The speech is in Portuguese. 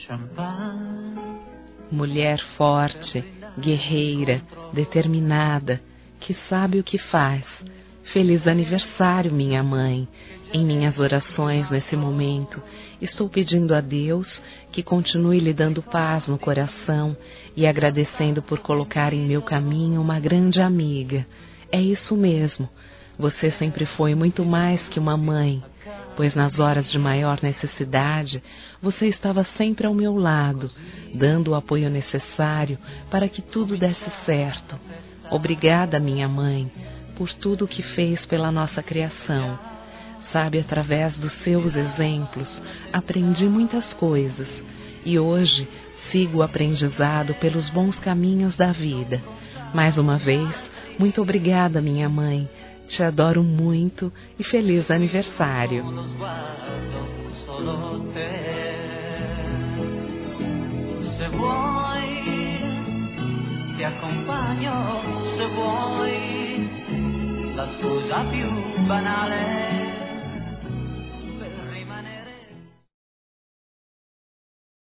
Mulher forte, guerreira, determinada, que sabe o que faz. Feliz aniversário, minha mãe. Em minhas orações nesse momento, estou pedindo a Deus que continue lhe dando paz no coração e agradecendo por colocar em meu caminho uma grande amiga. É isso mesmo, você sempre foi muito mais que uma mãe, pois nas horas de maior necessidade, você estava sempre ao meu lado, dando o apoio necessário para que tudo desse certo. Obrigada, minha mãe, por tudo o que fez pela nossa criação. Sabe, através dos seus exemplos, aprendi muitas coisas e hoje sigo o aprendizado pelos bons caminhos da vida. Mais uma vez, muito obrigada, minha mãe. Te adoro muito e feliz aniversário. Se vuoi, ti accompagno, se vuoi, la scusa più banale.